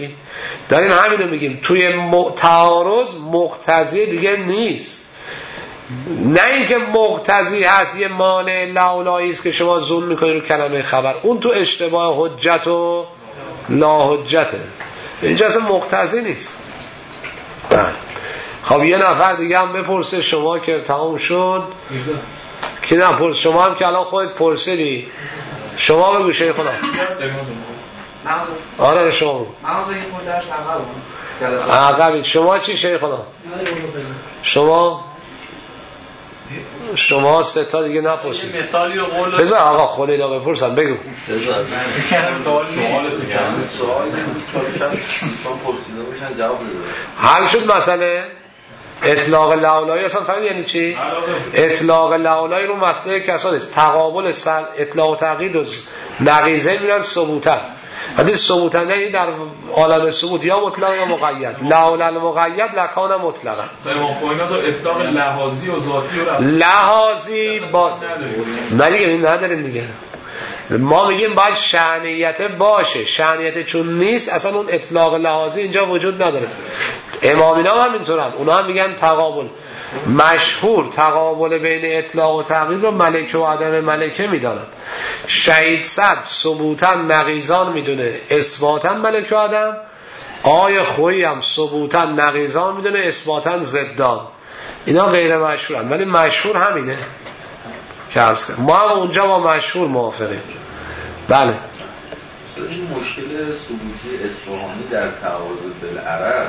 همینو میگیم توی تعارض مقتضی دیگه نیست، نه اینکه مقتضی هست یه مانع لولایی است که شما ظن میکنید رو کلمه خبر، اون تو اشتباه حجت و لا حجته، اینجا اصلا مقتضی نیست. خب یه نفر دیگه هم بپرسه، شما که تمام شد کی نپرس، شما هم که الان خودت پرسیدی، شما بگو شیخنا. آره شما بگو. عقبید. شما چی شیخنا؟ شما 3 تا دیگه نپرسید. مثالی رو قول بذار آقا خود اینا بپرسن، بگو. سوال حل شد مسئله اطلاق لولایی. اصلا فهمید یعنی چی؟ اطلاق لولایی رو مسئله کسان است، تقابل اطلاق و تقیید و نقیضه میرن ثبوتن، ولی ثبوتن یعنی در عالم ثبوت یا مطلق یا مقید، لولا المقید لکان مطلقا. امام خمینی تو اطلاق لحاظی و ذاتی رو لحاظی با نداریم، این نداریم دیگه، ما میگیم باید شأنیت باشه، شأنیت چون نیست اصلا اون اطلاق لحاظی اینجا وجود نداره. امامینا هم اینطورن، اونا هم میگن تقابل مشهور، تقابل بین اطلاق و تقیید رو ملکه و عدم ملکه میدانند. شهید صد ثبوتاً نقیضان میدونه، اثباتاً ملکه و عدم. آیه خویی هم ثبوتاً نقیضان میدونه، اثباتاً ضدان. اینا غیر مشهورن، ولی مشهور همینه که عرض کنم. ما هم اونجا با مشهور موافقیم. بله. این مشکل ثبوتی اصفهانی در تعارض بالعرض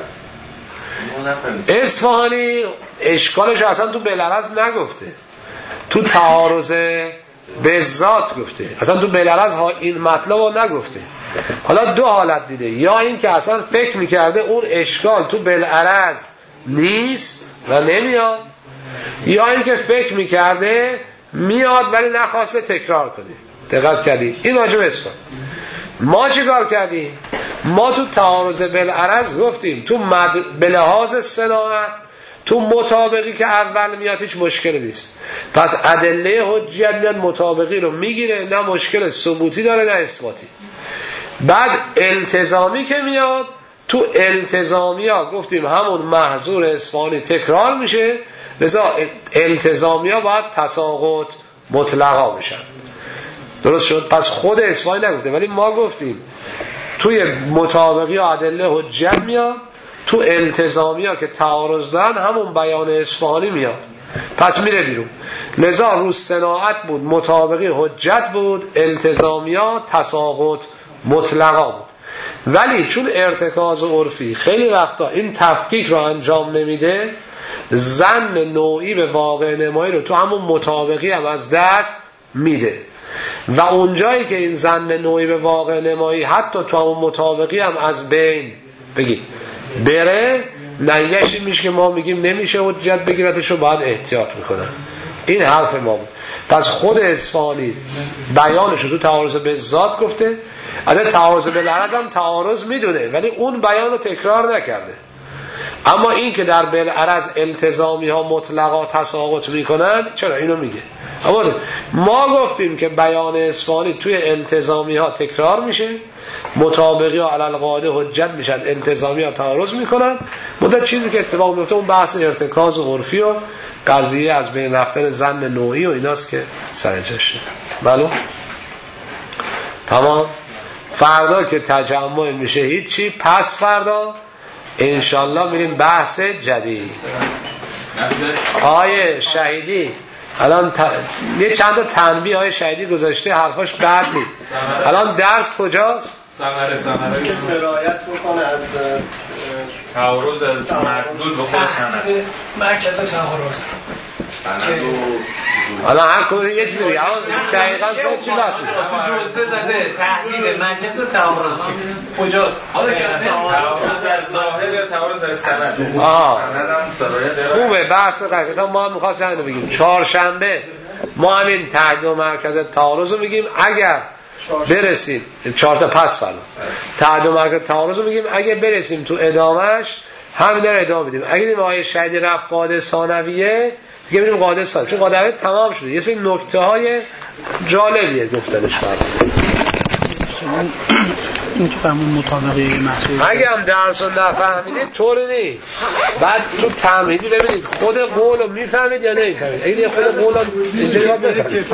اصفهانی اشکالش اصلا تو بالعرض نگفته، تو تعارض به ذات گفته، اصلا تو بالعرض این مطلب رو نگفته. حالا 2 حالت دیده، یا این که اصلا فکر میکرده اون اشکال تو بالعرض نیست و نمیاد، یا این که فکر میکرده میاد ولی نخواسته تکرار کنه. دقت کردی؟ این واجب اصفهانی. ما چی کار کردیم؟ ما تو تعارض بالعرض گفتیم تو به لحاظ صناعت تو مطابقی که اول میاد هیچ مشکلی نیست، پس ادله حجیت میاد مطابقی رو میگیره، نه مشکل ثبوتی داره نه اثباتی. بعد التزامی که میاد تو التزامی ها گفتیم همون محظور اصفهانی تکرار میشه، لذا التزامی ها باید تساقط مطلقا بشن. درست شد؟ پس خود اصفهانی نگفته، ولی ما گفتیم توی مطابقی و ادله حجت میاد، تو التزامی ها که تعارض دارن همون بیان اصفهانی میاد، پس میره بیرون. لذا روز صناعت بود مطابقی حجت بود، التزامی ها تساقط مطلقا بود. ولی چون ارتکاز عرفی خیلی وقتا این تفکیک رو انجام نمیده، ظن نوعی به واقع نمایی رو تو همون مطابقی هم از دست میده و اونجایی که این ظن نوعی به واقع نمایی حتی تو همون مطابقی هم از بین بره، نتیجهش این میشه که ما میگیم نمیشه حجت بگیرتش رو باید احتیاط میکنن. این حرف ما بود. پس خود اصفهانی بیانش رو تو تعارض به ذات گفته، اگه تعارض به لحظ هم تعارض میدونه ولی اون بیان رو تکرار نکرده. اما این که در بالعرض التزامی ها مطلقا تساقط میکنن، چرا اینو میگه؟ اما ما گفتیم که بیان اصفهانی توی التزامی ها تکرار میشه، مطابقی ها علی القاعده حجت میشن، التزامی ها تعارض میکنن. مدت چیزی که اتفاق میفته اون بحث ارتکاز و عرفی و قضیه از بین رفتن ظن نوعی و ایناست که سرجاشه. معلوم؟ تمام. فردا که تجمع میشه هیچی، پس فردا انشالله میریم بحث جدید. آیه شهیدی الان یه چند تا تنبیه های شهیدی گذاشته، حرفاش بد نیست. الان درس کجاست؟ ثمره که سرایت بکنه از تعارض از مردود به خود سند، مرکز تعارض. الان هر کدوم یه چیزی بگه. دقیقاً چی بحث می‌کنه؟ جزء زده تحلیل مرکز تعارض کجاست؟ حالا که تعارض در ظاهر یا تعارض در سند. خوبه بحث قضیه. ما هم می‌خواستیم اینو بگیم. چهارشنبه ما همین تحلیل مرکز تعارض رو میگیم. اگر برسیم 4 تا پس فردا تحلیل مرکز تعارض رو میگیم. اگه برسیم تو ادامهش همین رو ادامه میدیم. اگه دیدیم آیه شهیدی رفت قاعده ثانویه دیگه میریم قاعده ثانویه، چون قاعده تمام شده. یه سری نکته های جالبیه گفتنش فردا. این که فهمون مطابقه محصول اگه هم درس رو نفهمیدید طوری نیست، بعد تو تمهیدی ببینید خود قول رو میفهمید یا نمیفهمید. اگه خود قول رو اینجا یاد بفهمید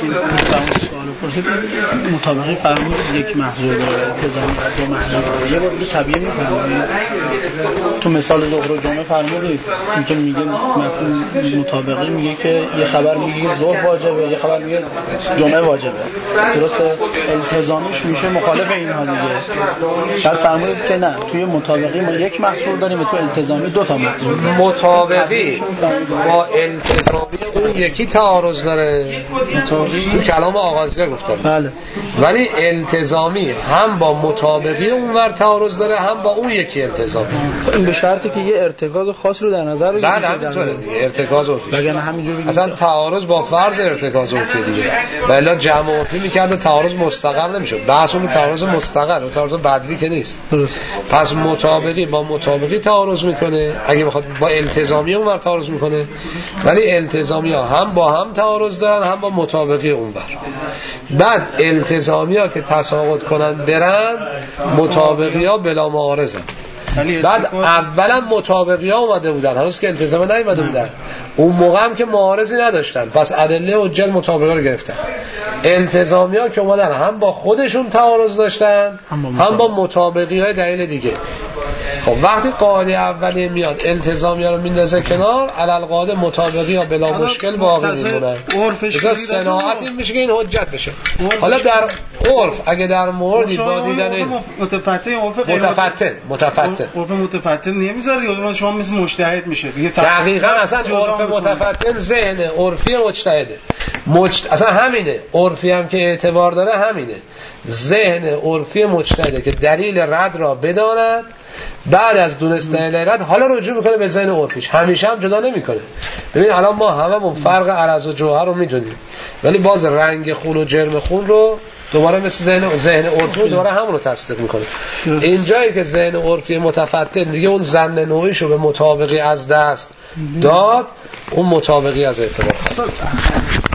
مطابقه فرمود یک محصول داره، التزام دو محصول داره. یه بار دیگه طبیعی میفهمید. تو مثال ظهر و جمعه فرمودید اینکه میگه مطابقه میگه که یه خبر میگه ظهر واجبه، یه خبر میگه جمعه واجبه. درسته؟ التزامش میشه مخالف اینها دیگه. شاید فرمودید که نه، توی مطابقی ما یک محصول داریم و تو التزامی 2 تا محصول. مطابقی با التزامی اون یکی تعارض داره. تو کلام آغازی گفتم. بله. ولی التزامی هم با مطابقی اونور تعارض داره، هم با اون یکی التزامی. این به شرطی که یه ارتکاز خاص رو در نظر بگیرید. بله همینطوره دیگه. ارتکاز عرفی. وگرنه همینجوری بگید اصلا تعارض با فرض ارتکاز عرفی دیگه. والا جمع عرفی میکرد و تعارض مستقر نمیشه. بحث اون تعارض مستقر و تعارض بدوی که نیست. درست. پس مطابقی با مطابقی تعارض میکنه، اگه بخواد با التزامی اونور تعارض میکنه. ولی التزامی ها هم با هم تعارض دارن، هم با مطابقی اونور. بعد التزامی ها که تساقط کنن برن، مطابقی ها بلا معارضن. بعد اولا مطابقی ها اومده بودن، هنوز که التزام نیومده بودن. اون موقع هم که معارضی نداشتن، پس ادله حجت مطابقه رو گرفتن. التزامی ها که اومدن هم با خودشون تعارض داشتن، هم با مطابقی های دلیل دیگه. خب وقتی قاعده اولیه میاد التزامی ها رو میندازه کنار، علل قاعده مطابقی ها بلا مشکل باقی میمونن. مثلا صناعت این میشه که این حجت بشه. حالا در عرف اگه در موردی با دیدن عرف متفتن نمیذاره، شما مثل مجتهد میشه دیگه. دقیقاً اصلا عرف متفتن ذهن عرفی مجتهده. اصلا همینه. عرفی هم که اعتبار داره همینه. ذهن عرفی مجتهده که دلیل رد را بداند، بعد از دونستن رد حالا رجوع میکنه به ذهن عرفیش. همیشه هم جدا نمیکنه. ببین الان ما هممون فرق عرض و جوهر رو میدونیم، ولی باز رنگ خون و جرم خون رو دوباره مثل ذهن عرفی دوباره همون رو تصدیق میکنه. اینجایی که ذهن عرفی متفتن دیگه اون ظن نوعیش رو به مطابقی از دست داد، اون مطابقی از اعتبار